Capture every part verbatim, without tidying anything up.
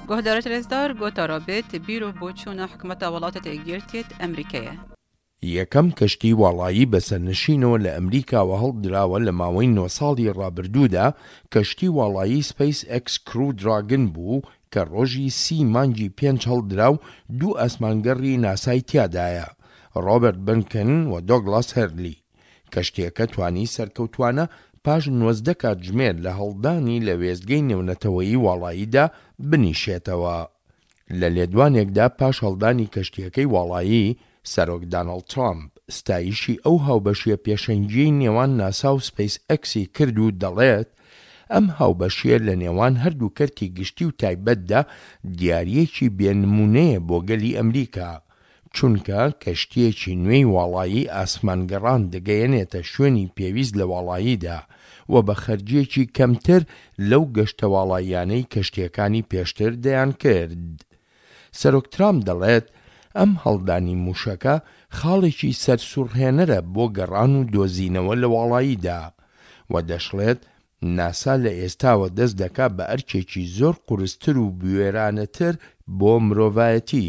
گهدارت رزدار گوتا رابط بیرو بوچونا حکمت ولاتت اگیرتیت امریکیه. یەکەم کەشتی وەڵایی بەسەرنشینەوە لە ئەمریکاوە هەڵدراوە لە ماوەی نۆ ساڵی ڕابردوودا. کەشتی وەڵایی سپیس ئێکس کرو دراگن بوو کە ڕۆژی سی مانگی پێنج هەڵدراو دوو ئەسمانگەڕی ناسای تیادایە، ڕۆبەرت بنکن و دۆگلاس هەرلی. کەشتیەکە توانی سەرکەوتوانە پاش نۆزدە کاتژمێر لە هەڵدانی لە وێستگەی نێونەتەوەیی وەڵاییدا بنیشێتەوە. لە لێدوانێکدا پاش هەڵدانی کەشتیەکەی وەڵایی، سەرۆک دانەڵد ترامپ ستایشی ئەو هاوبەشیە پێشەنگیەی نێوان ناسا و سپیس ئەکسی کرد و دەڵێت ئەم هاوبەشیە لە نێوان هەردوو کەرتی گشتی و تایبەتدا دیاریەکی بێنمونەیە بۆ گەلی ئەمریکا، چونکە کەشتیەکی نوێی وەڵایی ئاسمانگەڕان دەگەیەنێتە شوێنی پێویست لە وەڵاییدا و بە خەرجیەکی کەمتر لەو گەشتە وەڵاییانەی کەشتیەکانی پێشتر دەیان کرد. سەرۆک ترامپ دەڵێت ئەم هەڵدانی موشەکە خاڵێکی سەرسوڕهێنەرە بۆ گەڕان و دۆزینەوە لە وەڵاییدا و دەشڵێت ناسا لە ئێستاوە دەست دەکات بە ئەرکێکی زۆر قورستر و بوێرانەتر بۆ مرۆڤایەتی.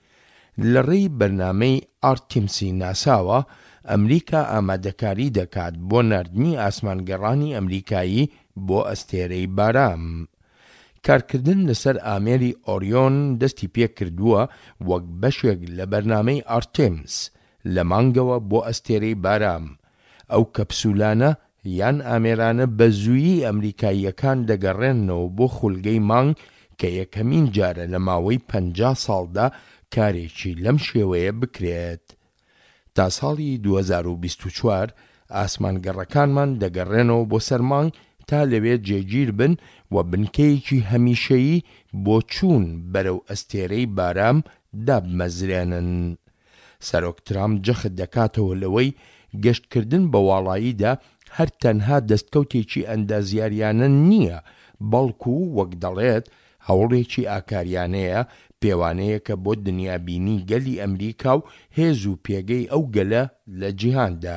لە ڕێی بەرنامەی ئارتیمسی ناساوە، ئەمریکا ئامادەکاری دەکات بۆ ناردنی ئاسمانگەڕانی ئەمریکایی بۆ ئەستێرەی بارام. کارکردن لەسەر ئامێری ئۆریۆن دەستی پێ کردووە وەک بەشێک لە بەرنامەی ئارتێمس لە مانگەوە بۆ ئەستێرەی بارام. ئەو کەپسولانە یان ئامێرانە بە زوویی ئەمریکاییەکان دەگەڕێنەوە بۆ خولگەی مانگ کە یەکەمین جارە لە ماوەی پەنجا ساڵدا کارێکی لەم شێوەیە بکرێت. تا ساڵی دوو هەزار و بیست و چوار ئاسمانگەڕەکانمان دەگەڕێنەوە بۆ سەر مانگ تا لەوێ جێگیر بن و بنکەیەکی هەمیشەیی بۆ چوون بەرەو ئەستێرەی بارام دابمەزرێنن. سەرۆک ترامپ جەخت دەکاتەوە لەوەی گەشتکردن بە وەڵاییدا هەر تەنها دەستکەوتێکی ئەندازیاریانە نییە، بەڵکو وەک دەڵێت هەوڵێکی ئاکاریانەیە، پێوانەیەکە بۆ دنیابینی گەلی ئەمریکا و هێز و پێگەی ئەو گەلە لە جیهاندا.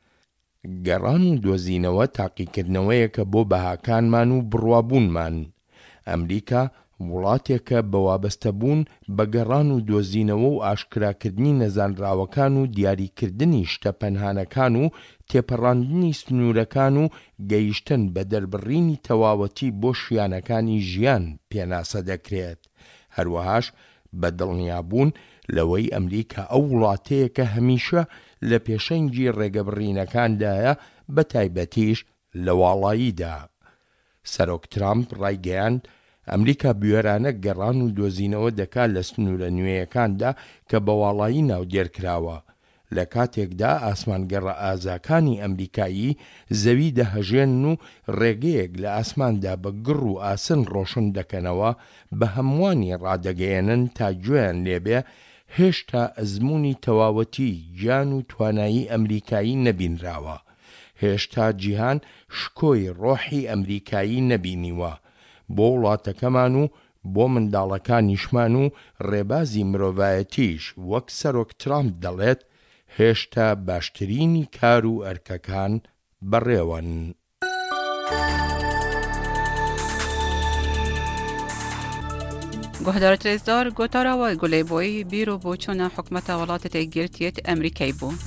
گەڕان و دۆزینەوە تاقیکردنەوەیەکە بۆ بەهاکانمان و بڕوابوونمان. ئەمریکا وڵاتێکە بە وابەستەبوون بە گەڕان و دۆزینەوە و ئاشکراکردنی نەزانراوەکان و دیاریکردنی شتە پەنهانەکان و تێپەڕاندنی سنوورەکان و گەیشتن بە دەربڕینی تەواوەتی بۆ شیانەکانی ژیان پێناسە دەکرێت. هەروەهاش بە دڵنیابوون لەوەی ئەمریکا ئەو وڵاتەیە کە هەمیشە لە پێشەنگی ڕێگەبڕینەکاندایە، بە تایبەتیش لە وەڵاییدا. سەرۆک ترامپ ڕایگەیاند ئەمریکا بوێرانە گەڕان و دۆزینەوە دەکات لە سنوورە نوێیەکاندا کە بە وەڵایی ناودێرکراوە، لە کاتێکدا ئاسمانگەڕە ئازاکانی ئەمریکایی زەوی دەهەژێن و ڕێگەیەک لە ئاسماندا بە گڕ و ئاسن ڕۆشن دەکەنەوە، بە هەمووانی ڕادەگەیەنن تا گوێیان لێبێ هێشتا ئەزموونی تەواوەتی گیان و توانایی ئەمریکایی نەبینراوە، هێشتا جیهان شکۆی ڕۆحی ئەمریکایی نەبینیوە. بۆ وڵاتەکەمان و بۆ منداڵەکانیشمان و ڕێبازی مرۆڤایەتیش، وەک سەرۆک ترامپ دەڵێت، هێشتا باشترینی کار و ئەرکەکان بەڕێوەن. گهدارت رزدار گوتا راوای گلی بوی بیرو بوچونا حکمت ولاتت اگیرتیت امریکی بو.